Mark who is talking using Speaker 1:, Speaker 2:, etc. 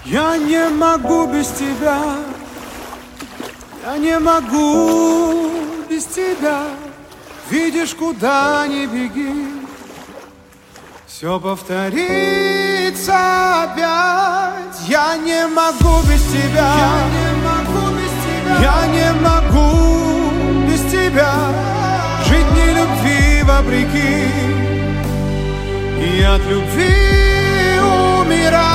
Speaker 1: Я не могу без тебя, я не могу без тебя. Видишь, куда ни беги, все повторится опять. Я не могу без тебя, я не могу без тебя, я не могу без тебя. Жить не любви вопреки, и от любви умирать.